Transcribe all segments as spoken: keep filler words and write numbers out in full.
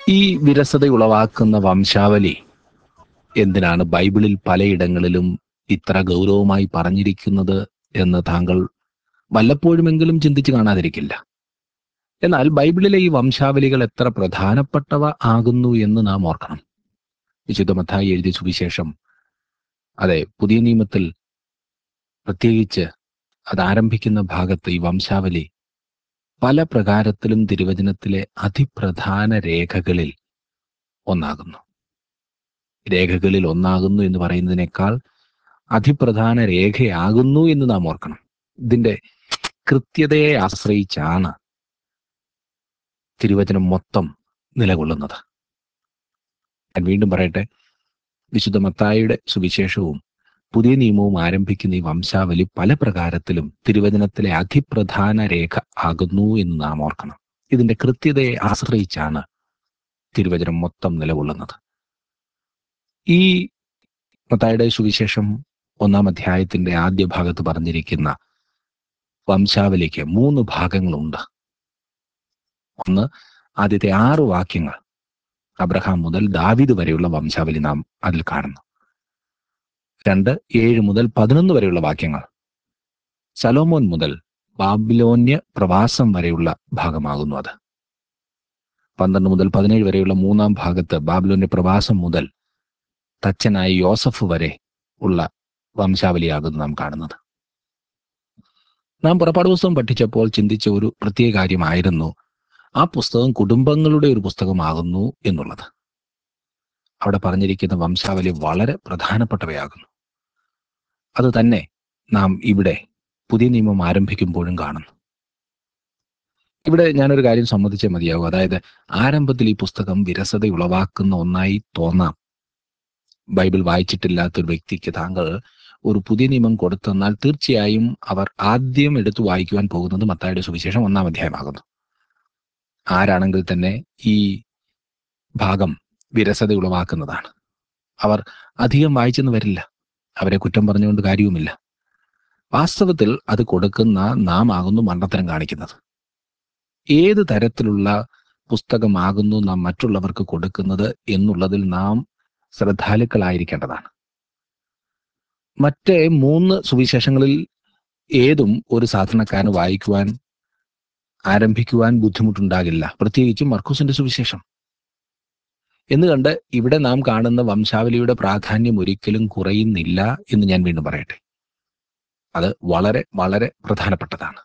ഈ വിരസത ഉളവാക്കുന്ന വംശാവലി എന്തിനാണ് ബൈബിളിൽ പലയിടങ്ങളിലും ഇത്ര ഗൗരവമായി പറഞ്ഞിരിക്കുന്നത് എന്ന് താങ്കൾ വല്ലപ്പോഴുമെങ്കിലും ചിന്തിച്ചു കാണാതിരിക്കില്ല. എന്നാൽ ബൈബിളിലെ ഈ വംശാവലികൾ എത്ര പ്രധാനപ്പെട്ടവ ആകുന്നു എന്ന് നാം ഓർക്കണം. വിശുദ്ധ മത്തായി എഴുതിയ സുവിശേഷം, അതെ, പുതിയ നിയമത്തിൽ പ്രത്യേകിച്ച് അത് ആരംഭിക്കുന്ന ഭാഗത്ത് ഈ വംശാവലി പല പ്രകാരത്തിലും തിരുവചനത്തിലെ അതിപ്രധാന രേഖകളിൽ ഒന്നാകുന്നു. രേഖകളിൽ ഒന്നാകുന്നു എന്ന് പറയുന്നതിനേക്കാൾ അതിപ്രധാന രേഖയാകുന്നു എന്ന് നാം ഓർക്കണം. ഇതിന്റെ കൃത്യതയെ ആശ്രയിച്ചാണ് തിരുവചനം മൊത്തം നിലകൊള്ളുന്നത്. ഞാൻ വീണ്ടും പറയട്ടെ, വിശുദ്ധ മത്തായിയുടെ സുവിശേഷവും പുതിയ നിയമവും ആരംഭിക്കുന്ന ഈ വംശാവലി പല പ്രകാരത്തിലും തിരുവചനത്തിലെ അതിപ്രധാന രേഖ ആകുന്നു എന്ന് നാം ഓർക്കണം. ഇതിന്റെ കൃത്യതയെ ആശ്രയിച്ചാണ് തിരുവചനം മൊത്തം നിലകൊള്ളുന്നത്. ഈ മത്തായിയുടെ സുവിശേഷം ഒന്നാം അധ്യായത്തിന്റെ ആദ്യ ഭാഗത്ത് പറഞ്ഞിരിക്കുന്ന വംശാവലിക്ക് മൂന്ന് ഭാഗങ്ങളുണ്ട്. ഒന്ന്, ആദ്യത്തെ ആറ് വാക്യങ്ങൾ അബ്രഹാം മുതൽ ദാവീദ് വരെയുള്ള വംശാവലി നാം അതിൽ കാണുന്നു. രണ്ട്, ഏഴ് മുതൽ പതിനൊന്ന് വരെയുള്ള വാക്യങ്ങൾ ശലോമോൻ മുതൽ ബാബിലോന്യ പ്രവാസം വരെയുള്ള ഭാഗമാകുന്നു. അത് പന്ത്രണ്ട് മുതൽ പതിനേഴ് വരെയുള്ള മൂന്നാം ഭാഗത്ത് ബാബിലോന്യ പ്രവാസം മുതൽ തച്ചനായ യോസഫ് വരെ ഉള്ള വംശാവലിയാകുന്നു നാം കാണുന്നത്. നാം പുറപ്പാട് പുസ്തകം പഠിച്ചപ്പോൾ ചിന്തിച്ച ഒരു പ്രത്യേക കാര്യമായിരുന്നു ആ പുസ്തകം കുടുംബങ്ങളുടെ ഒരു പുസ്തകമാകുന്നു എന്നുള്ളത്. അവിടെ പറഞ്ഞിരിക്കുന്ന വംശാവലി വളരെ പ്രധാനപ്പെട്ടവയാകുന്നു. അത് തന്നെ നാം ഇവിടെ പുതിയ നിയമം ആരംഭിക്കുമ്പോഴും കാണുന്നു. ഇവിടെ ഞാനൊരു കാര്യം സമ്മതിച്ചേ മതിയാകും. അതായത്, ആരംഭത്തിൽ ഈ പുസ്തകം വിരസത ഉളവാക്കുന്ന ഒന്നായി തോന്നാം. ബൈബിൾ വായിച്ചിട്ടില്ലാത്തൊരു വ്യക്തിക്ക് താങ്കൾ ഒരു പുതിയ നിയമം കൊടുത്തെന്നാൽ തീർച്ചയായും അവർ ആദ്യം എടുത്തു വായിക്കുവാൻ പോകുന്നത് മത്തായിയുടെ സുവിശേഷം ഒന്നാം അധ്യായമാകുന്നു. ആരാണെങ്കിൽ തന്നെ ഈ ഭാഗം വിരസത ഉളവാക്കുന്നതാണ്. അവർ അധികം വായിച്ചെന്ന് വരില്ല. അവരെ കുറ്റം പറഞ്ഞുകൊണ്ട് കാര്യവുമില്ല. വാസ്തവത്തിൽ അത് കൊടുക്കുന്ന നാം ആകുന്നു മണ്ടത്തരം കാണിക്കുന്നത്. ഏത് തരത്തിലുള്ള പുസ്തകമാകുന്നു നാം മറ്റുള്ളവർക്ക് കൊടുക്കുന്നത് എന്നുള്ളതിൽ നാം ശ്രദ്ധാലുക്കളായിരിക്കേണ്ടതാണ്. മറ്റേ മൂന്ന് സുവിശേഷങ്ങളിൽ ഏതും ഒരു സാധാരണക്കാരന് വായിക്കുവാൻ ആരംഭിക്കുവാൻ ബുദ്ധിമുട്ടുണ്ടാകില്ല, പ്രത്യേകിച്ചും മർക്കോസിന്റെ സുവിശേഷം. എന്ന് കണ്ട് ഇവിടെ നാം കാണുന്ന വംശാവലിയുടെ പ്രാധാന്യം ഒരിക്കലും കുറയുന്നില്ല എന്ന് ഞാൻ വീണ്ടും പറയട്ടെ. അത് വളരെ വളരെ പ്രധാനപ്പെട്ടതാണ്.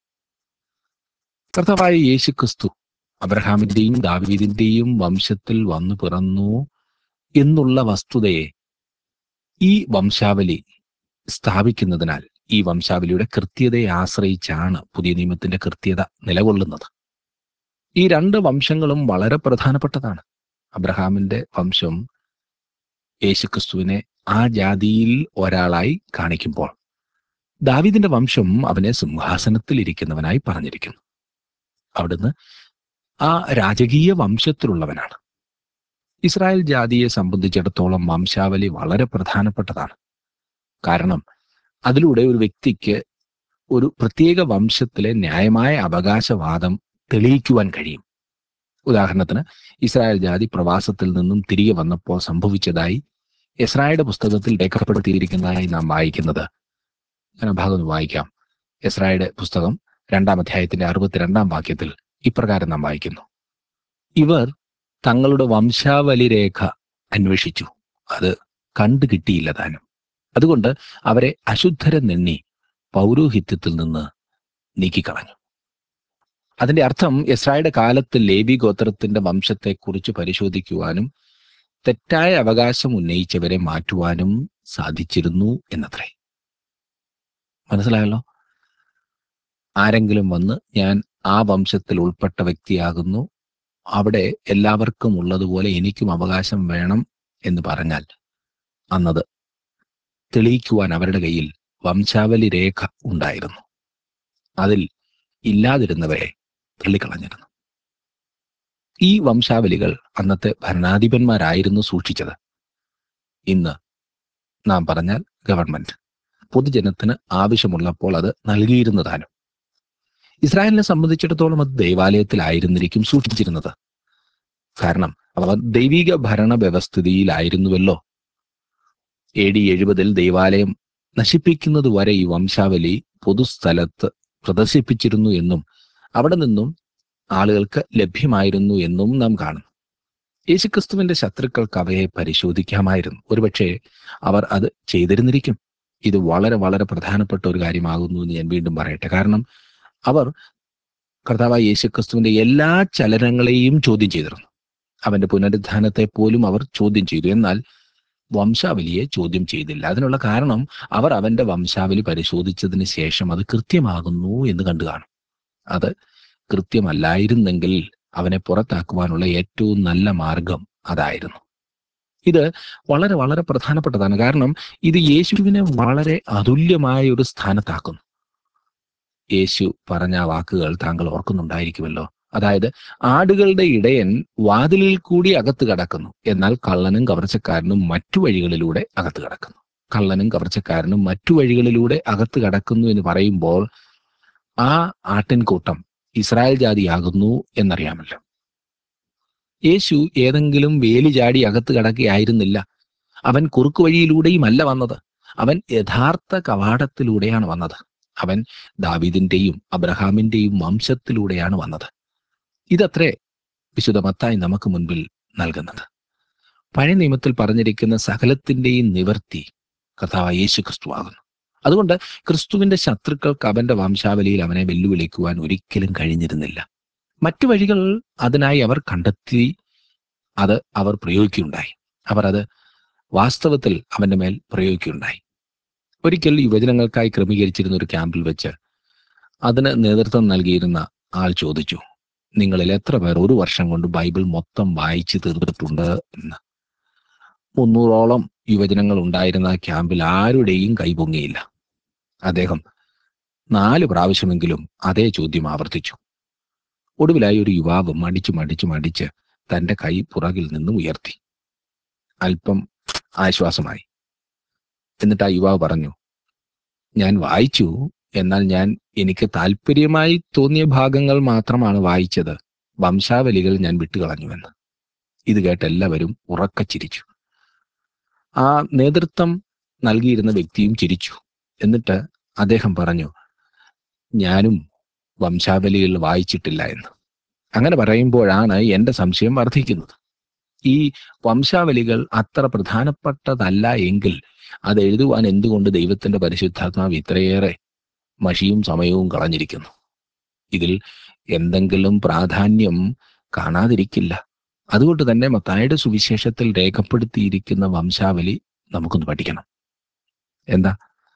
കർത്താവായ യേശു ക്രിസ്തു അബ്രഹാമിന്റെയും ദാവീദിന്റെയും വംശത്തിൽ വന്നു പിറന്നു എന്നുള്ള വസ്തുതയെ ഈ വംശാവലി സ്ഥാപിക്കുന്നതിനാൽ ഈ വംശാവലിയുടെ കൃത്യതയെ ആശ്രയിച്ചാണ് പുതിയ നിയമത്തിന്റെ കൃത്യത നിലകൊള്ളുന്നത്. ഈ രണ്ട് വംശങ്ങളും വളരെ പ്രധാനപ്പെട്ടതാണ്. അബ്രഹാമിന്റെ വംശം യേശുക്രിസ്തുവിനെ ആ ജാതിയിൽ ഒരാളായി കാണിക്കുമ്പോൾ, ദാവീദിന്റെ വംശം അവനെ സിംഹാസനത്തിൽ ഇരിക്കുന്നവനായി പറഞ്ഞിരിക്കുന്നു. അവിടുന്ന് ആ രാജകീയ വംശത്തിലുള്ളവനാണ്. ഇസ്രായേൽ ജാതിയെ സംബന്ധിച്ചിടത്തോളം വംശാവലി വളരെ പ്രധാനപ്പെട്ടതാണ്. കാരണം അതിലൂടെ ഒരു വ്യക്തിക്ക് ഒരു പ്രത്യേക വംശത്തിലെ ന്യായമായ അവകാശവാദം തെളിയിക്കുവാൻ കഴിയും. ഉദാഹരണത്തിന്, ഇസ്രായേൽ ജാതി പ്രവാസത്തിൽ നിന്നും തിരികെ വന്നപ്പോൾ സംഭവിച്ചതായി എസ്രായുടെ പുസ്തകത്തിൽ രേഖപ്പെടുത്തിയിരിക്കുന്നതായി നാം വായിക്കുന്നത്. ഞാൻ ആ ഭാഗം ഒന്ന് വായിക്കാം. എസ്രായുടെ പുസ്തകം രണ്ടാം അധ്യായത്തിന്റെ അറുപത്തിരണ്ടാം വാക്യത്തിൽ ഇപ്രകാരം നാം വായിക്കുന്നു: ഇവർ തങ്ങളുടെ വംശാവലി രേഖ അന്വേഷിച്ചു, അത് കണ്ടു കിട്ടിയില്ല താനും. അതുകൊണ്ട് അവരെ അശുദ്ധരെന്നെണ്ണി പൗരോഹിത്യത്തിൽ നിന്ന് നീക്കിക്കളഞ്ഞു. അതിന്റെ അർത്ഥം, എസ്രായുടെ കാലത്ത് ലേവി ഗോത്രത്തിന്റെ വംശത്തെക്കുറിച്ച് പരിശോധിക്കുവാനും തെറ്റായ അവകാശം ഉന്നയിച്ചവരെ മാറ്റുവാനും സാധിച്ചിരുന്നു എന്നത്രേ. മനസ്സിലായല്ലോ? ആരെങ്കിലും വന്ന് ഞാൻ ആ വംശത്തിൽ ഉൾപ്പെട്ട വ്യക്തിയാകുന്നു, അവിടെ എല്ലാവർക്കും ഉള്ളതുപോലെ എനിക്കും അവകാശം വേണം എന്ന് പറഞ്ഞാൽ അന്നത് തെളിയിക്കുവാൻ അവരുടെ കയ്യിൽ വംശാവലി രേഖ ഉണ്ടായിരുന്നു. അതിൽ ഇല്ലാതിരുന്നവരെ തള്ളിക്കളഞ്ഞിരുന്നു. ഈ വംശാവലികൾ അന്നത്തെ ഭരണാധിപന്മാരായിരുന്നു സൂക്ഷിച്ചത്. ഇന്ന് നാം പറഞ്ഞാൽ ഗവൺമെന്റ് പൊതുജനത്തിന് ആവശ്യമുള്ളപ്പോൾ അത് നൽകിയിരുന്നതാനും. ഇസ്രായേലിനെ സംബന്ധിച്ചിടത്തോളം അത് ദൈവാലയത്തിലായിരുന്നിരിക്കും സൂക്ഷിച്ചിരുന്നത്. കാരണം അവർ ദൈവിക ഭരണ വ്യവസ്ഥിതിയിലായിരുന്നുവല്ലോ. എ ഡി എഴുപതിൽ ദൈവാലയം നശിപ്പിക്കുന്നത് വരെ ഈ വംശാവലി പൊതുസ്ഥലത്ത് പ്രദർശിപ്പിച്ചിരുന്നു എന്നും അവിടെ നിന്നും ആളുകൾക്ക് ലഭ്യമായിരുന്നു എന്നും നാം കാണുന്നു. യേശുക്രിസ്തുവിന്റെ ശത്രുക്കൾക്ക് അവയെ പരിശോധിക്കാമായിരുന്നു. ഒരുപക്ഷെ അവർ അത് ചെയ്തിരുന്നിരിക്കും. ഇത് വളരെ വളരെ പ്രധാനപ്പെട്ട ഒരു കാര്യമാകുന്നു എന്ന് ഞാൻ വീണ്ടും പറയട്ടെ. കാരണം അവർ കർത്താവായ യേശുക്രിസ്തുവിന്റെ എല്ലാ ചലനങ്ങളെയും ചോദ്യം ചെയ്തിരുന്നു. അവന്റെ പുനരുത്ഥാനത്തെ പോലും അവർ ചോദ്യം ചെയ്തു. എന്നാൽ വംശാവലിയെ ചോദ്യം ചെയ്തില്ല. അതിനുള്ള കാരണം അവർ അവന്റെ വംശാവലി പരിശോധിച്ചതിന് ശേഷം അത് കൃത്യമാകുന്നു എന്ന് കണ്ടു കാണും. അത് കൃത്യമല്ലായിരുന്നെങ്കിൽ അവനെ പുറത്താക്കുവാനുള്ള ഏറ്റവും നല്ല മാർഗം അതായിരുന്നു. ഇത് വളരെ വളരെ പ്രധാനപ്പെട്ടതാണ്. കാരണം ഇത് യേശുവിനെ വളരെ അതുല്യമായ ഒരു സ്ഥാനത്താക്കുന്നു. യേശു പറഞ്ഞ ആ വാക്കുകൾ താങ്കൾ ഓർക്കുന്നുണ്ടായിരിക്കുമല്ലോ. അതായത്, ആടുകളുടെ ഇടയൻ വാതിലിൽ കൂടി അകത്ത് കടക്കുന്നു, എന്നാൽ കള്ളനും കവർച്ചക്കാരനും മറ്റു വഴികളിലൂടെ അകത്ത് കടക്കുന്നു. കള്ളനും കവർച്ചക്കാരനും മറ്റു വഴികളിലൂടെ അകത്ത് കടക്കുന്നു എന്ന് പറയുമ്പോൾ ആ ആട്ടിൻകൂട്ടം ഇസ്രായേൽ ജാതിയാകുന്നു എന്നറിയാമല്ലോ. യേശു ഏതെങ്കിലും വേലി ചാടി അകത്ത് കടക്കുകയായിരുന്നില്ല. അവൻ കുറുക്കു വഴിയിലൂടെയും അല്ല വന്നത്. അവൻ യഥാർത്ഥ കവാടത്തിലൂടെയാണ് വന്നത്. അവൻ ദാവീദിന്റെയും അബ്രഹാമിന്റെയും വംശത്തിലൂടെയാണ് വന്നത്. ഇതത്രേ വിശുദ്ധ മത്തായി നമുക്ക് മുൻപിൽ നൽകുന്നത്. പഴയ നിയമത്തിൽ പറഞ്ഞിരിക്കുന്ന സകലത്തിന്റെയും നിവർത്തി കർത്താവായ യേശു ക്രിസ്തു ആകുന്നു. അതുകൊണ്ട് ക്രിസ്തുവിന്റെ ശത്രുക്കൾക്ക് അവന്റെ വംശാവലിയിൽ അവനെ വെല്ലുവിളിക്കുവാൻ ഒരിക്കലും കഴിഞ്ഞിരുന്നില്ല. മറ്റു വഴികൾ അതിനായി അവർ കണ്ടെത്തി, അത് അവർ പ്രയോഗിക്കുകയുണ്ടായി. അവർ അത് വാസ്തവത്തിൽ അവന്റെ മേൽ പ്രയോഗിക്കുകയുണ്ടായി. ഒരിക്കൽ യുവജനങ്ങൾക്കായി ക്രമീകരിച്ചിരുന്ന ഒരു ക്യാമ്പിൽ വെച്ച് അതിന് നേതൃത്വം നൽകിയിരുന്ന ആൾ ചോദിച്ചു, നിങ്ങളിൽ എത്ര പേർ ഒരു വർഷം കൊണ്ട് ബൈബിൾ മൊത്തം വായിച്ചു തീർത്തിട്ടുണ്ട് എന്ന്. മുന്നൂറോളം യുവജനങ്ങൾ ഉണ്ടായിരുന്ന ആ ക്യാമ്പിൽ ആരുടെയും കൈ പൊങ്ങിയില്ല. അദ്ദേഹം നാല് പ്രാവശ്യമെങ്കിലും അതേ ചോദ്യം ആവർത്തിച്ചു. ഒടുവിലായി ഒരു യുവാവ് മടിച്ചു മടിച്ചു മടിച്ച് തന്റെ കൈ പുറകിൽ നിന്നും ഉയർത്തി. അല്പം ആശ്വാസമായി. എന്നിട്ട് ആ യുവാവ് പറഞ്ഞു, ഞാൻ വായിച്ചു, എന്നാൽ ഞാൻ എനിക്ക് താല്പര്യമായി തോന്നിയ ഭാഗങ്ങൾ മാത്രമാണ് വായിച്ചത്. വംശാവലികൾ ഞാൻ വിട്ടുകളഞ്ഞുവെന്ന്. ഇത് കേട്ട് എല്ലാവരും ഉറക്കെ ചിരിച്ചു. ആ നേതൃത്വം നൽകിയിരുന്ന വ്യക്തിയും ചിരിച്ചു. എന്നിട്ട് അദ്ദേഹം പറഞ്ഞു, ഞാനും വംശാവലികൾ വായിച്ചിട്ടില്ല എന്ന്. അങ്ങനെ പറയുമ്പോഴാണ് എൻ്റെ സംശയം വർദ്ധിക്കുന്നത്. ഈ വംശാവലികൾ അത്ര പ്രധാനപ്പെട്ടതല്ല എങ്കിൽ അത് എഴുതുവാൻ എന്തുകൊണ്ട് ദൈവത്തിന്റെ പരിശുദ്ധാത്മാവ് ഇത്രയേറെ മഷിയും സമയവും കളഞ്ഞിരിക്കുന്നു? ഇതിൽ എന്തെങ്കിലും പ്രാധാന്യം കാണാതിരിക്കില്ല. അതുകൊണ്ട് തന്നെ മത്തായിയുടെ സുവിശേഷത്തിൽ രേഖപ്പെടുത്തിയിരിക്കുന്ന വംശാവലി നമുക്കൊന്ന് പഠിക്കണം. എന്താ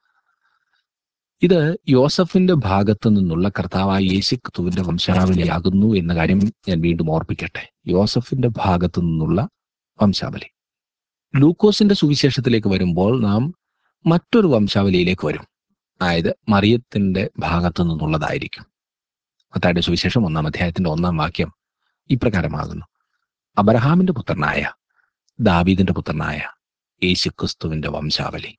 ഇത്? യോസഫിന്റെ ഭാഗത്തു നിന്നുള്ള കർത്താവായ യേശുക്രിസ്തുവിന്റെ വംശാവലിയാകുന്നു എന്ന കാര്യം ഞാൻ വീണ്ടും ഓർപ്പിക്കട്ടെ. യോസഫിന്റെ ഭാഗത്തു നിന്നുള്ള വംശാവലി. ലൂക്കോസിന്റെ സുവിശേഷത്തിലേക്ക് വരുമ്പോൾ നാം മറ്റൊരു വംശാവലിയിലേക്ക് വരും. അതായത് മറിയത്തിന്റെ ഭാഗത്തു നിന്നുള്ളതായിരിക്കും. മത്തായിയുടെ സുവിശേഷം ഒന്നാം അധ്യായത്തിന്റെ ഒന്നാം വാക്യം ഇപ്രകാരമാകുന്നു: അബ്രഹാമിന്റെ പുത്രനായ ദാവീദിന്റെ പുത്രനായ യേശുക്രിസ്തുവിന്റെ വംശാവലി.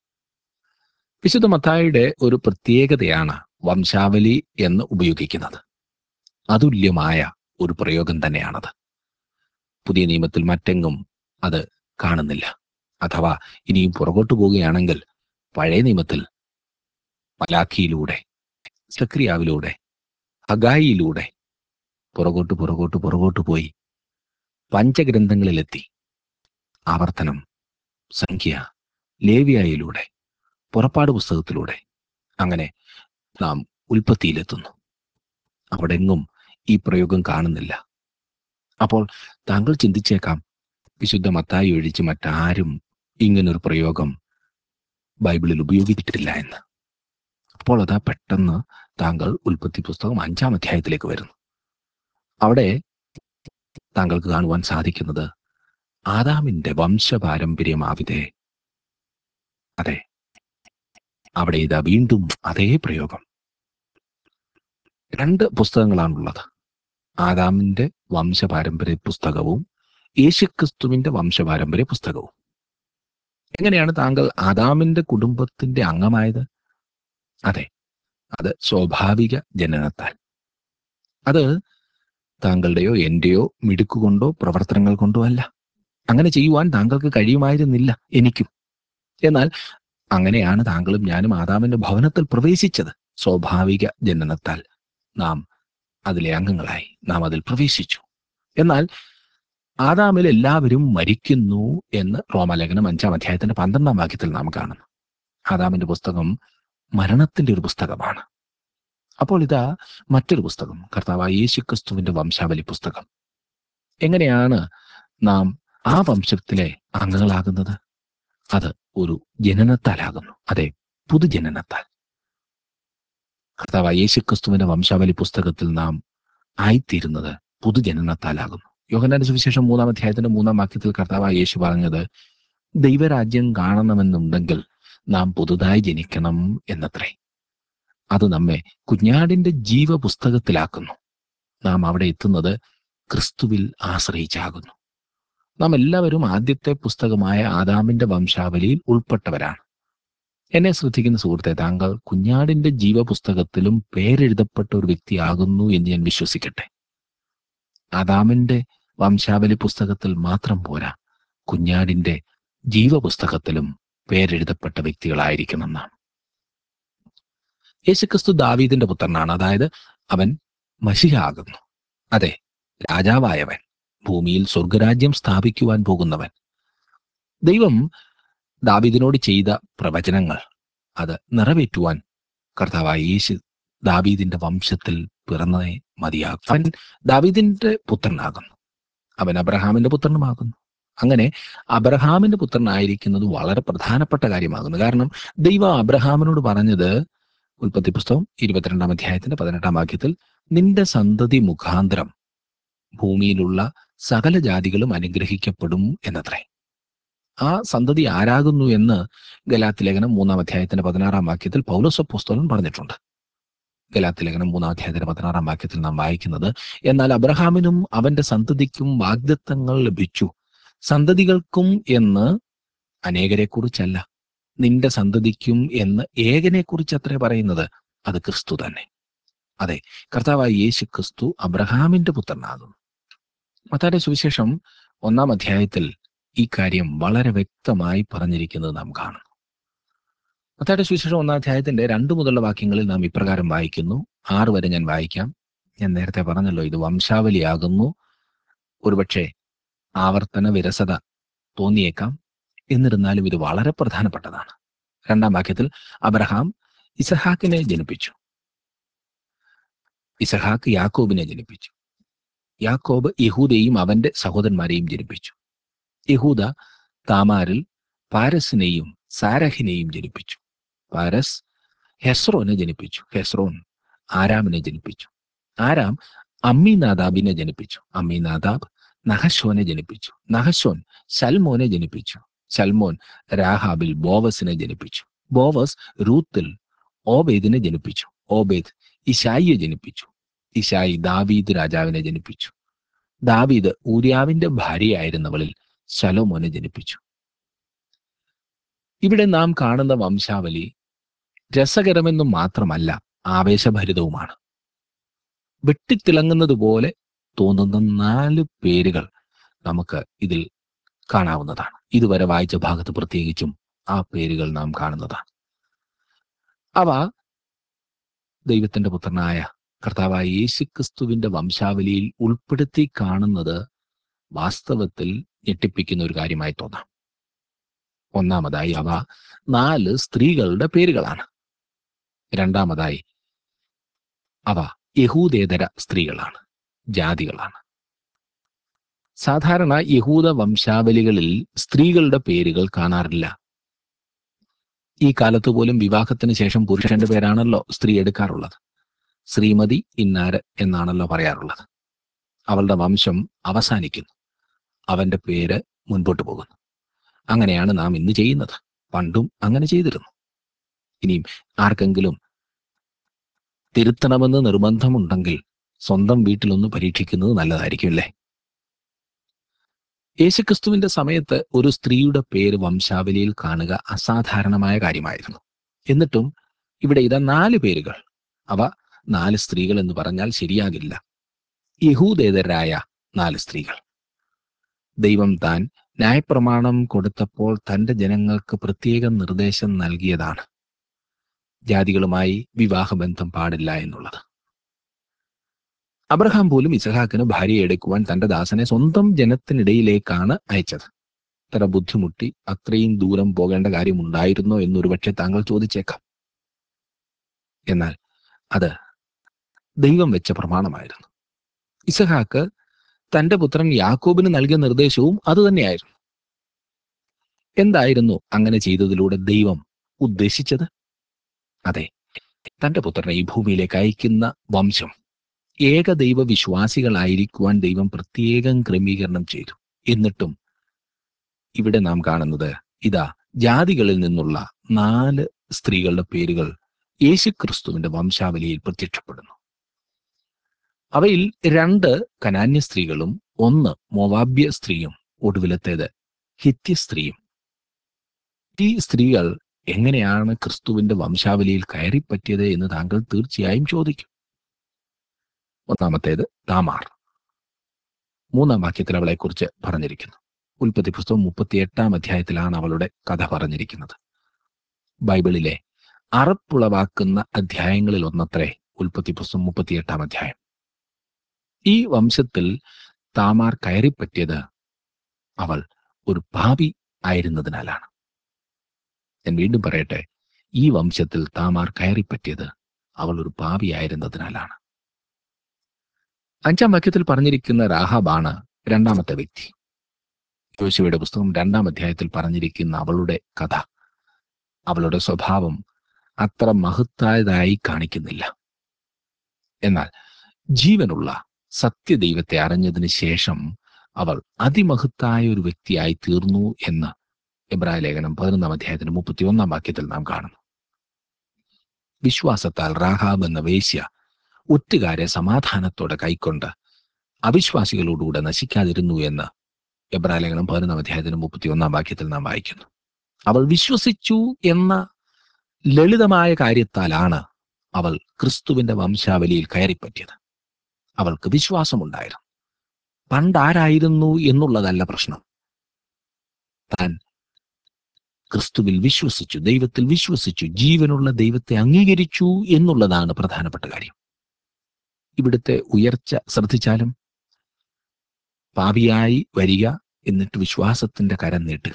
വിശുദ്ധ മത്തായിയുടെ ഒരു പ്രത്യേകതയാണ് വംശാവലി എന്ന് ഉപയോഗിക്കുന്നത്. അതുല്യമായ ഒരു പ്രയോഗം തന്നെയാണത്. പുതിയ നിയമത്തിൽ മറ്റെങ്ങും അത് കാണുന്നില്ല. അഥവാ ഇനിയും പുറകോട്ട് പോവുകയാണെങ്കിൽ പഴയ നിയമത്തിൽ മലാഖിയിലൂടെ, സക്രിയാവിലൂടെ, ഹഗായിയിലൂടെ പുറകോട്ട് പുറകോട്ട് പുറകോട്ട് പോയി പഞ്ചഗ്രന്ഥങ്ങളിലെത്തി. ആവർത്തനം, സംഖ്യ, ലേവ്യായിലൂടെ, പുറപ്പാട് പുസ്തകത്തിലൂടെ, അങ്ങനെ നാം ഉൽപ്പത്തിയിലെത്തുന്നു. അവിടെങ്ങും ഈ പ്രയോഗം കാണുന്നില്ല. അപ്പോൾ താങ്കൾ ചിന്തിച്ചേക്കാം, വിശുദ്ധ മത്തായി ഒഴിച്ച് മറ്റാരും ഇങ്ങനൊരു പ്രയോഗം ബൈബിളിൽ ഉപയോഗിച്ചിട്ടില്ല എന്ന്. അപ്പോൾ അതാ പെട്ടെന്ന് താങ്കൾ ഉൽപ്പത്തി പുസ്തകം അഞ്ചാം അധ്യായത്തിലേക്ക് വരുന്നു. അവിടെ താങ്കൾക്ക് കാണുവാൻ സാധിക്കുന്നത് ആദാമിന്റെ വംശപാരമ്പര്യമാവിതേ. അതെ, അവിടെ ഇതാ വീണ്ടും അതേ പ്രയോഗം. രണ്ട് പുസ്തകങ്ങളാണുള്ളത്: ആദാമിന്റെ വംശപാരമ്പര്യ പുസ്തകവും യേശുക്രിസ്തുവിന്റെ വംശപാരമ്പര്യ പുസ്തകവും. എങ്ങനെയാണ് താങ്കൾ ആദാമിന്റെ കുടുംബത്തിന്റെ അംഗമായത്? അതെ, അത് സ്വാഭാവിക ജനനത്താൽ. അത് താങ്കളുടെയോ എൻ്റെയോ മിടുക്കുകൊണ്ടോ പ്രവർത്തനങ്ങൾ കൊണ്ടോ അല്ല. അങ്ങനെ ചെയ്യുവാൻ താങ്കൾക്ക് കഴിയുമായിരുന്നില്ല, എനിക്കും. എന്നാൽ അങ്ങനെയാണ് താങ്കളും ഞാനും ആദാമിന്റെ ഭവനത്തിൽ പ്രവേശിച്ചത്. സ്വാഭാവിക ജനനത്താൽ നാം അതിലെ അംഗങ്ങളായി, നാം അതിൽ പ്രവേശിച്ചു. എന്നാൽ ആദാമിൽ എല്ലാവരും മരിക്കുന്നു എന്ന് റോമാലേഖനം അഞ്ചാം അധ്യായത്തിന്റെ പന്ത്രണ്ടാം വാക്യത്തിൽ നാം കാണുന്നു. ആദാമിന്റെ പുസ്തകം മരണത്തിന്റെ ഒരു പുസ്തകമാണ്. അപ്പോൾ ഇതാ മറ്റൊരു പുസ്തകം, കർത്താവായ യേശുക്രിസ്തുവിന്റെ വംശാവലി പുസ്തകം. എങ്ങനെയാണ് നാം ആ വംശത്തിലെ അംഗങ്ങളാകുന്നത്? അത് ഒരു ജനനത്താലാകുന്നു. അതെ, പുതുജനനത്താൽ. കർത്താവായ യേശുക്രിസ്തുവിന്റെ വംശാവലി പുസ്തകത്തിൽ നാം ആയിത്തീരുന്നത് പുതുജനനത്താലാകുന്നു. യോഹന്നാന്റെ സുവിശേഷം മൂന്നാം അധ്യായത്തിന്റെ മൂന്നാം വാക്യത്തിൽ കർത്താവായ യേശു പറഞ്ഞത്, ദൈവരാജ്യം കാണണമെന്നുണ്ടെങ്കിൽ നാം പുതുതായി ജനിക്കണം എന്നത്രേ. അത് നമ്മെ കുഞ്ഞാടിന്റെ ജീവപുസ്തകത്തിലാക്കുന്നു. നാം അവിടെ എത്തുന്നത് ക്രിസ്തുവിൽ ആശ്രയിച്ചാകുന്നു. നാം എല്ലാവരും ആദ്യത്തെ പുസ്തകമായ ആദാമിന്റെ വംശാവലിയിൽ ഉൾപ്പെട്ടവരാണ്. എന്നെ ശ്രദ്ധിക്കുന്ന സുഹൃത്തെ, താങ്കൾ കുഞ്ഞാടിന്റെ ജീവപുസ്തകത്തിലും പേരെഴുതപ്പെട്ട ഒരു വ്യക്തിയാകുന്നു എന്ന് ഞാൻ വിശ്വസിക്കട്ടെ. ആദാമിന്റെ വംശാവലി പുസ്തകത്തിൽ മാത്രം പോരാ, കുഞ്ഞാടിന്റെ ജീവപുസ്തകത്തിലും പേരെഴുതപ്പെട്ട വ്യക്തികളായിരിക്കണം നാം. യേശുക്രിസ്തു ദാവീദിന്റെ പുത്രനാണ്. അതായത് അവൻ മശിഹ ആകുന്നു. അതെ, രാജാവായവൻ, ഭൂമിയിൽ സ്വർഗരാജ്യം സ്ഥാപിക്കുവാൻ പോകുന്നവൻ. ദൈവം ദാവീദിനോട് ചെയ്ത പ്രവചനങ്ങൾ അത് നിറവേറ്റുവാൻ കർത്താവായ യേശു ദാവീദിന്റെ വംശത്തിൽ പിറന്നേ മതിയാകും. അവൻ ദാവീദിന്റെ പുത്രനാകുന്നു, അവൻ അബ്രഹാമിന്റെ പുത്രനുമാകുന്നു. അങ്ങനെ അബ്രഹാമിന്റെ പുത്രനായിരിക്കുന്നത് വളരെ പ്രധാനപ്പെട്ട കാര്യമാകുന്നു. കാരണം ദൈവം അബ്രഹാമിനോട് പറഞ്ഞത്, ഉൽപ്പത്തി പുസ്തകം ഇരുപത്തിരണ്ടാം അധ്യായത്തിന്റെ പതിനെട്ടാം വാക്യത്തിൽ, നിന്റെ സന്തതി മുഖാന്തരം ഭൂമിയിലുള്ള സകല ജാതികളും അനുഗ്രഹിക്കപ്പെടും എന്നത്രേ. ആ സന്തതി ആരാകുന്നു എന്ന് ഗലാത്യ ലേഖനം മൂന്നാം അധ്യായത്തിന്റെ പതിനാറാം വാക്യത്തിൽ പൗലോസ് അപ്പോസ്തലൻ പറഞ്ഞിട്ടുണ്ട്. ഗലാത്യ ലേഖനം മൂന്നാം അധ്യായത്തിന്റെ പതിനാറാം വാക്യത്തിൽ നാം വായിക്കുന്നത്, എന്നാൽ അബ്രഹാമിനും അവന്റെ സന്തതിക്കും വാഗ്ദത്തങ്ങൾ ലഭിച്ചു, സന്തതികൾക്കും എന്ന് അനേകരെ കുറിച്ചല്ല, നിന്റെ സന്തതിക്കും എന്ന് ഏകനെ കുറിച്ച് അത്രേ പറയുന്നത്. അത് ക്രിസ്തു തന്നെ. അതെ, കർത്താവായ യേശു ക്രിസ്തു അബ്രഹാമിന്റെ പുത്രനാകുന്നു. മത്തായിയുടെ സുവിശേഷം ഒന്നാം അധ്യായത്തിൽ ഈ കാര്യം വളരെ വ്യക്തമായി പറഞ്ഞിരിക്കുന്നത് നാം കാണുന്നു. മത്തായിയുടെ സുവിശേഷം ഒന്നാം അധ്യായത്തിന്റെ രണ്ടു മുതലുള്ള വാക്യങ്ങളിൽ നാം ഇപ്രകാരം വായിക്കുന്നു. ആറ് വരെ ഞാൻ വായിക്കാം. ഞാൻ നേരത്തെ പറഞ്ഞല്ലോ, ഇത് വംശാവലിയാകുന്നു. ഒരുപക്ഷെ ആവർത്തന വിരസത തോന്നിയേക്കാം, എന്നിരുന്നാലും ഇത് വളരെ പ്രധാനപ്പെട്ടതാണ്. രണ്ടാം വാക്യത്തിൽ, അബ്രഹാം ഇസഹാക്കിനെ ജനിപ്പിച്ചു, ഇസഹാക്ക് യാക്കോബിനെ ജനിപ്പിച്ചു, യാക്കോബ് യഹൂദയെയും അവന്റെ സഹോദരന്മാരെയും ജനിപ്പിച്ചു, യഹൂദ താമാരിൽ പാരസിനെയും സാരഹിനെയും ജനിപ്പിച്ചു, പാരസ് ഹെസ്രോനെ ജനിപ്പിച്ചു, ഹെസ്രോൻ ആരാമിനെ ജനിപ്പിച്ചു, ആരാം അമ്മീനാദാബിനെ ജനിപ്പിച്ചു, അമ്മീനാദാബ് നഹശോനെ ജനിപ്പിച്ചു, നഹശോൻ ശൽമോനെ ജനിപ്പിച്ചു, ശൽമോൻ രാഹാബിൽ ബോവസിനെ ജനിപ്പിച്ചു, ബോവസ് രൂത്തിൽ ഓബേദിനെ ജനിപ്പിച്ചു, ഓബേദ് ഇശായിയെ ജനിപ്പിച്ചു, ഇശായി ദാവീദ് രാജാവിനെ ജനിപ്പിച്ചു, ദാവീദ് ഊര്യാവിന്റെ ഭാര്യയായിരുന്നവളിൽ ശലോമോനെ ജനിപ്പിച്ചു. ഇവിടെ നാം കാണുന്ന വംശാവലി രസകരമെന്നും മാത്രമല്ല, ആവേശഭരിതവുമാണ്. വെട്ടിത്തിളങ്ങുന്നത് പോലെ തോന്നുന്ന നാല് പേരുകൾ നമുക്ക് ഇതിൽ കാണാവുന്നതാണ്. ഇതുവരെ വായിച്ച ഭാഗത്ത് പ്രത്യേകിച്ചും ആ പേരുകൾ നാം കാണുന്നതാണ്. അവ ദൈവത്തിന്റെ പുത്രനായ കർത്താവായ യേശുക്രിസ്തുവിന്റെ വംശാവലിയിൽ ഉൾപ്പെടുത്തി കാണുന്നത് വാസ്തവത്തിൽ ഞെട്ടിപ്പിക്കുന്ന ഒരു കാര്യമായി തോന്നാം. ഒന്നാമതായി, അവ നാല് സ്ത്രീകളുടെ പേരുകളാണ്. രണ്ടാമതായി, അവ യഹൂദേതര സ്ത്രീകളാണ്, ജാതികളാണ്. സാധാരണ യഹൂദ വംശാവലികളിൽ സ്ത്രീകളുടെ പേരുകൾ കാണാറില്ല. ഈ കാലത്ത് പോലും വിവാഹത്തിന് ശേഷം പുരുഷന്റെ പേരാണല്ലോ സ്ത്രീ എടുക്കാറുള്ളത്. ശ്രീമതി ഇന്നാര് എന്നാണല്ലോ പറയാറുള്ളത്. അവളുടെ വംശം അവസാനിക്കുന്നു, അവന്റെ പേര് മുൻപോട്ട് പോകുന്നു. അങ്ങനെയാണ് നാം ഇന്ന് ചെയ്യുന്നത്. പണ്ടും അങ്ങനെ ചെയ്തിരുന്നു. ഇനിയും ആർക്കെങ്കിലും തിരുത്തണമെന്ന് നിർബന്ധമുണ്ടെങ്കിൽ സ്വന്തം വീട്ടിലൊന്ന് പരീക്ഷിക്കുന്നത് നല്ലതായിരിക്കും, അല്ലേ? യേശുക്രിസ്തുവിന്റെ സമയത്ത് ഒരു സ്ത്രീയുടെ പേര് വംശാവലിയിൽ കാണുക അസാധാരണമായ കാര്യമായിരുന്നു. എന്നിട്ടും ഇവിടെ ഇതാ നാല് പേരുകൾ. അവ നാല് സ്ത്രീകൾ എന്ന് പറഞ്ഞാൽ ശരിയാകില്ല. യഹൂദേതരായ നാല് സ്ത്രീകൾ. ദൈവം താൻ ന്യായപ്രമാണം കൊടുത്തപ്പോൾ തൻ്റെ ജനങ്ങൾക്ക് പ്രത്യേക നിർദ്ദേശം നൽകിയതാണ് ജാതികളുമായി വിവാഹബന്ധം പാടില്ല എന്നുള്ളത്. അബ്രഹാം പോലും ഇസഹാക്കിന് ഭാര്യയെ എടുക്കുവാൻ തൻ്റെ ദാസനെ സ്വന്തം ജനത്തിനിടയിലേക്കാണ് അയച്ചത്. ഇത്ര ബുദ്ധിമുട്ടി അത്രയും ദൂരം പോകേണ്ട കാര്യമുണ്ടായിരുന്നോ എന്നൊരുപക്ഷെ താങ്കൾ ചോദിച്ചേക്കാം. എന്നാൽ അത് ദൈവം വെച്ച പ്രമാണമായിരുന്നു. ഇസഹാക്ക് തൻ്റെ പുത്രൻ യാക്കോബിന് നൽകിയ നിർദ്ദേശവും അതുതന്നെയായിരുന്നു. എന്തായിരുന്നു അങ്ങനെ ചെയ്തതിലൂടെ ദൈവം ഉദ്ദേശിച്ചത്? അതെ, തൻ്റെ പുത്രനെ ഈ ഭൂമിയിലേക്ക് അയക്കുന്ന വംശം ഏകദൈവ വിശ്വാസികളായിരിക്കുവാൻ ദൈവം പ്രത്യേകം ക്രമീകരണം ചെയ്തു. എന്നിട്ടും ഇവിടെ നാം കാണുന്നത് ഇതാ ജാതികളിൽ നിന്നുള്ള നാല് സ്ത്രീകളുടെ പേരുകൾ യേശുക്രിസ്തുവിന്റെ വംശാവലിയിൽ പ്രത്യക്ഷപ്പെടുന്നു. അവയിൽ രണ്ട് കനാന്യ സ്ത്രീകളും ഒന്ന് മോവാബ്യ സ്ത്രീയും ഒടുവിലത്തേത് ഹിത്യ സ്ത്രീയും. ഈ സ്ത്രീകൾ എങ്ങനെയാണ് ക്രിസ്തുവിന്റെ വംശാവലിയിൽ കയറിപ്പറ്റിയത് എന്ന് താങ്കൾ തീർച്ചയായും ചോദിക്കും. ഒന്നാമത്തേത് താമാർ. മൂന്നാം വാക്യത്തിൽ അവളെക്കുറിച്ച് പറഞ്ഞിരിക്കുന്നു. ഉൽപ്പത്തി പുസ്തകം മുപ്പത്തി എട്ടാം അധ്യായത്തിലാണ് അവളുടെ കഥ പറഞ്ഞിരിക്കുന്നത്. ബൈബിളിലെ അറപ്പുളവാക്കുന്ന അധ്യായങ്ങളിൽ ഒന്നത്രേ ഉൽപ്പത്തി പുസ്തകം മുപ്പത്തി എട്ടാം അധ്യായം. ഈ വംശത്തിൽ താമാർ കയറിപ്പറ്റിയത് അവൾ ഒരു പാപി ആയിരുന്നതിനാലാണ്. ഞാൻ വീണ്ടും പറയട്ടെ, ഈ വംശത്തിൽ താമാർ കയറിപ്പറ്റിയത് അവൾ ഒരു പാപി ആയിരുന്നതിനാലാണ്. അഞ്ചാം വാക്യത്തിൽ പറഞ്ഞിരിക്കുന്ന രാഹാബാണ് രണ്ടാമത്തെ വ്യക്തി. യോശുവയുടെ പുസ്തകം രണ്ടാം അധ്യായത്തിൽ പറഞ്ഞിരിക്കുന്ന അവളുടെ കഥ, അവളുടെ സ്വഭാവം അത്ര മഹത്തായതായി കാണിക്കുന്നില്ല. എന്നാൽ ജീവനുള്ള സത്യദൈവത്തെ അറിഞ്ഞതിന് ശേഷം അവൾ അതിമഹത്തായ ഒരു വ്യക്തിയായി തീർന്നു എന്ന് എബ്രായ ലേഖനം പതിനൊന്നാം അധ്യായത്തിന് മുപ്പത്തി ഒന്നാം വാക്യത്തിൽ നാം കാണുന്നു. വിശ്വാസത്താൽ റാഹാബ് എന്ന വേശ്യ ഒറ്റുകാരെ സമാധാനത്തോടെ കൈക്കൊണ്ട് അവിശ്വാസികളോടുകൂടെ നശിക്കാതിരുന്നു എന്ന് എബ്രായ ലേഖനം പതിനൊന്നാം അധ്യായത്തിന് മുപ്പത്തി ഒന്നാം വാക്യത്തിൽ നാം വായിക്കുന്നു. അവൾ വിശ്വസിച്ചു എന്ന ലളിതമായ കാര്യത്താലാണ് അവൾ ക്രിസ്തുവിന്റെ വംശാവലിയിൽ കയറിപ്പറ്റിയത്. അവൾക്ക് വിശ്വാസമുണ്ടായിരുന്നു. പണ്ടാരായിരുന്നു എന്നുള്ളതല്ല പ്രശ്നം. താൻ ക്രിസ്തുവിൽ വിശ്വസിച്ചു, ദൈവത്തിൽ വിശ്വസിച്ചു, ജീവനുള്ള ദൈവത്തെ അംഗീകരിച്ചു എന്നുള്ളതാണ് പ്രധാനപ്പെട്ട കാര്യം. ഇവിടുത്തെ ഉയർച്ച ശ്രദ്ധിച്ചാലും പാപിയായി വരിക, എന്നിട്ട് വിശ്വാസത്തിന്റെ കരം നീട്ടുക.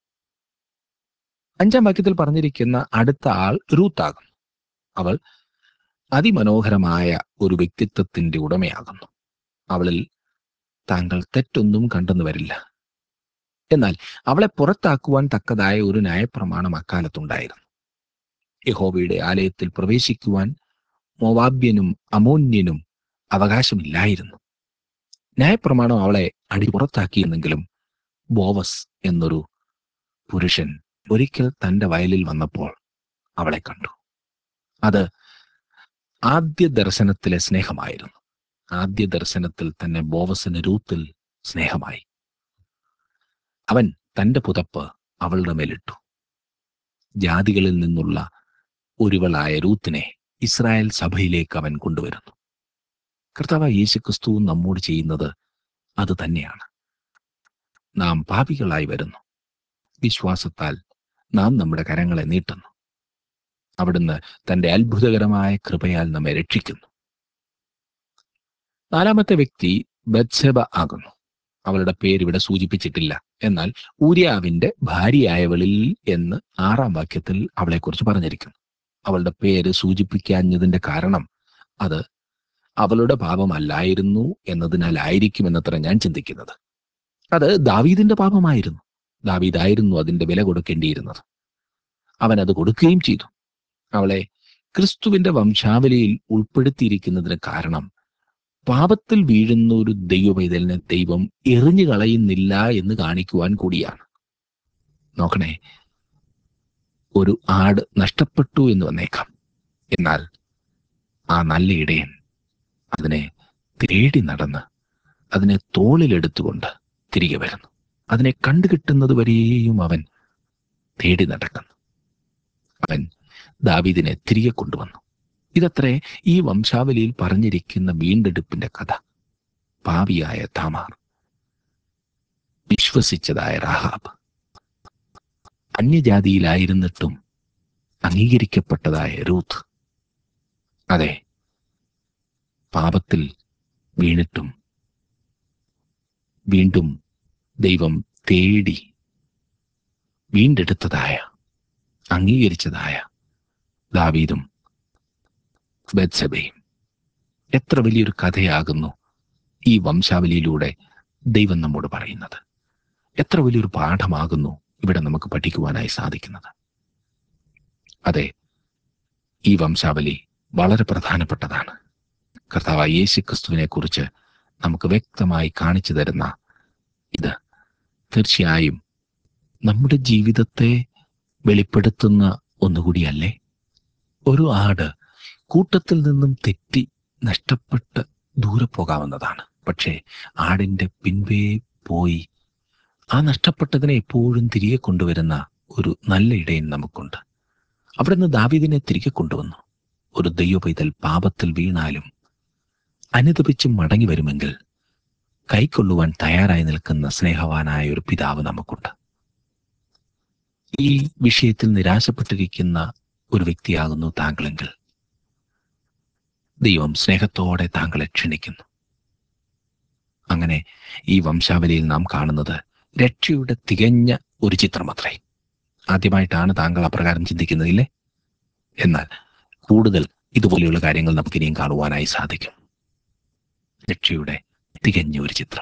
അഞ്ചാം വാക്യത്തിൽ പറഞ്ഞിരിക്കുന്ന അടുത്ത ആൾ രൂത്താകും. അവൾ അതിമനോഹരമായ ഒരു വ്യക്തിത്വത്തിന്റെ ഉടമയാകുന്നു. അവളിൽ താങ്കൾ തെറ്റൊന്നും കണ്ടെന്നു വരില്ല. എന്നാൽ അവളെ പുറത്താക്കുവാൻ തക്കതായ ഒരു ന്യായപ്രമാണം അക്കാലത്തുണ്ടായിരുന്നു. യഹോവയുടെ ആലയത്തിൽ പ്രവേശിക്കുവാൻ മോവാബ്യനും അമോന്യനും അവകാശമില്ലായിരുന്നു. ന്യായപ്രമാണം അവളെ അടി പുറത്താക്കിയെന്നെങ്കിലും ബോവസ് എന്നൊരു പുരുഷൻ ഒരിക്കൽ തൻ്റെ വയലിൽ വന്നപ്പോൾ അവളെ കണ്ടു. അത് ആദ്യ ദർശനത്തിലെ സ്നേഹമായിരുന്നു. ആദ്യ ദർശനത്തിൽ തന്നെ ബോവസിന് രൂത്തിൽ സ്നേഹമായി. അവൻ തൻ്റെ പുതപ്പ് അവളുടെ മേലിട്ടു. ജാതികളിൽ നിന്നുള്ള ഒരുവളായ രൂത്തിനെ ഇസ്രായേൽ സഭയിലേക്ക് അവൻ കൊണ്ടുവരുന്നു. കർത്താവായ യേശുക്രിസ്തു നമ്മോട് ചെയ്യുന്നത് അത് തന്നെയാണ്. നാം പാപികളായി വരുന്നു. വിശ്വാസത്താൽ നാം നമ്മുടെ കരങ്ങളെ നീട്ടുന്നു. അവിടുന്ന് തൻ്റെ അത്ഭുതകരമായ കൃപയാൽ നമ്മെ രക്ഷിക്കുന്നു. നാലാമത്തെ വ്യക്തി ബത്ശേബ ആകുന്നു. അവളുടെ പേര് ഇവിടെ സൂചിപ്പിച്ചിട്ടില്ല. എന്നാൽ ഊര്യാവിന്റെ ഭാര്യയായവളിൽ എന്ന് ആറാം വാക്യത്തിൽ അവളെക്കുറിച്ച് പറഞ്ഞിരിക്കുന്നു. അവളുടെ പേര് സൂചിപ്പിക്കാഞ്ഞതിന്റെ കാരണം അത് അവളുടെ പാപമല്ലായിരുന്നു എന്നതിനാലായിരിക്കുമെന്നത്ര ഞാൻ ചിന്തിക്കുന്നത്. അത് ദാവീദിന്റെ പാപമായിരുന്നു. ദാവീദായിരുന്നു അതിന്റെ വില കൊടുക്കേണ്ടിയിരുന്നത്. അവൻ അത് കൊടുക്കുകയും ചെയ്തു. അവളെ ക്രിസ്തുവിന്റെ വംശാവലിയിൽ ഉൾപ്പെടുത്തിയിരിക്കുന്നതിന് കാരണം പാപത്തിൽ വീഴുന്ന ഒരു ദൈവപൈതലിനെ ദൈവം എറിഞ്ഞു കളയുന്നില്ല എന്ന് കാണിക്കുവാൻ കൂടിയാണ്. നോക്കണേ, ഒരു ആട് നഷ്ടപ്പെട്ടു എന്ന് വന്നേക്കാം. എന്നാൽ ആ നല്ല ഇടയൻ അതിനെ തേടി നടന്ന് അതിനെ തോളിലെടുത്തുകൊണ്ട് തിരികെ വരുന്നു. അതിനെ കണ്ടുകിട്ടുന്നത് വരെയും അവൻ തേടി നടക്കുന്നു. അവൻ ദാവീദിനെ തിരികെ കൊണ്ടുവന്നു. ഇതത്രേ ഈ വംശാവലിയിൽ പറഞ്ഞിരിക്കുന്ന വീണ്ടെടുപ്പിന്റെ കഥ. പാപിയായ താമാർ, വിശ്വസിച്ചതായ റഹാബ്, അന്യജാതിയിലായിരുന്നിട്ടും അംഗീകരിക്കപ്പെട്ടതായ രൂത്ത്, അതെ, പാപത്തിൽ വീണിട്ടും വീണ്ടും ദൈവം തേടി വീണ്ടെടുത്തതായ, അംഗീകരിച്ചതായ ദാവീദും ബത്ശബയും. എത്ര വലിയൊരു കഥയാകുന്നു ഈ വംശാവലിയിലൂടെ ദൈവം നമ്മോട് പറയുന്നത്. എത്ര വലിയൊരു പാഠമാകുന്നു ഇവിടെ നമുക്ക് പഠിക്കുവാനായി സാധിക്കുന്നത്. അതെ, ഈ വംശാവലി വളരെ പ്രധാനപ്പെട്ടതാണ്. കർത്താവായ യേശു ക്രിസ്തുവിനെ കുറിച്ച് നമുക്ക് വ്യക്തമായി കാണിച്ചു തരുന്ന ഇത് തീർച്ചയായും നമ്മുടെ ജീവിതത്തെ വെളിപ്പെടുത്തുന്ന ഒന്നുകൂടിയല്ലേ. ഒരു ആട് കൂട്ടത്തിൽ നിന്നും തെറ്റി നഷ്ടപ്പെട്ട് ദൂരെ പോകാവുന്നതാണ്. പക്ഷേ ആടിൻ്റെ പിൻപേ പോയി ആ നഷ്ടപ്പെട്ടതിനെ എപ്പോഴും തിരികെ കൊണ്ടുവരുന്ന ഒരു നല്ല ഇടയൻ നമുക്കുണ്ട്. അവിടെ നിന്ന് ദാവീദിനെ തിരികെ കൊണ്ടുവന്നു. ഒരു ദൈവ പൈതൽ പാപത്തിൽ വീണാലും അനുതപിച്ച് മടങ്ങി വരുമെങ്കിൽ കൈക്കൊള്ളുവാൻ തയ്യാറായി നിൽക്കുന്ന സ്നേഹവാനായ ഒരു പിതാവ് നമുക്കുണ്ട്. ഈ വിഷയത്തിൽ നിരാശപ്പെട്ടിരിക്കുന്ന ഒരു വ്യക്തിയാകുന്നു താങ്കളെങ്കിൽ ദൈവം സ്നേഹത്തോടെ താങ്കളെ ക്ഷണിക്കുന്നു. അങ്ങനെ ഈ വംശാവലിയിൽ നാം കാണുന്നത് രക്ഷയുടെ തികഞ്ഞ ഒരു ചിത്രമത്രേ. ആദ്യമായിട്ടാണ് താങ്കൾ അപ്രകാരം ചിന്തിക്കുന്നതില്ലേ? എന്നാൽ കൂടുതൽ ഇതുപോലെയുള്ള കാര്യങ്ങൾ നമുക്കിനിയും കാണുവാനായി സാധിക്കും. രക്ഷയുടെ തികഞ്ഞ ഒരു ചിത്രം.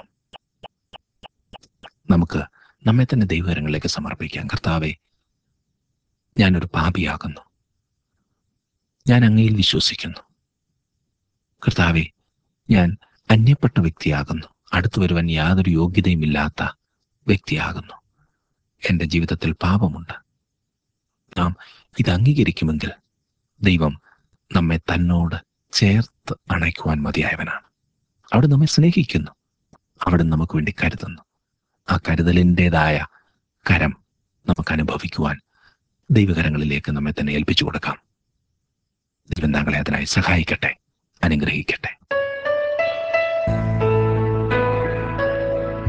നമുക്ക് നമ്മെ തന്നെ ദൈവകരങ്ങളിലേക്ക് സമർപ്പിക്കാം. കർത്താവെ, ഞാനൊരു പാപിയാകുന്നു, ഞാൻ അങ്ങയിൽ വിശ്വസിക്കുന്നു. കർത്താവെ, ഞാൻ അന്യപ്പെട്ട വ്യക്തിയാകുന്നു, അടുത്തു വരുവാൻ യാതൊരു യോഗ്യതയുമില്ലാത്ത വ്യക്തിയാകുന്നു. എൻ്റെ ജീവിതത്തിൽ പാപമുണ്ട്. നാം ഇത് അംഗീകരിക്കുമെങ്കിൽ ദൈവം നമ്മെ തന്നോട് ചേർത്ത് അണയ്ക്കുവാൻ മതിയായവനാണ്. അവിടെ നമ്മെ സ്നേഹിക്കുന്നു, അവിടെ നമുക്ക് വേണ്ടി കരുതുന്നു. ആ കരുതലിൻ്റെതായ കരം നമുക്ക് അനുഭവിക്കുവാൻ ദൈവകരങ്ങളിലേക്ക് നമ്മെ തന്നെ ഏൽപ്പിച്ചു കൊടുക്കാം. ദൈവം താങ്കളെ അതിനായി സഹായിക്കട്ടെ, അനുഗ്രഹിക്കട്ടെ.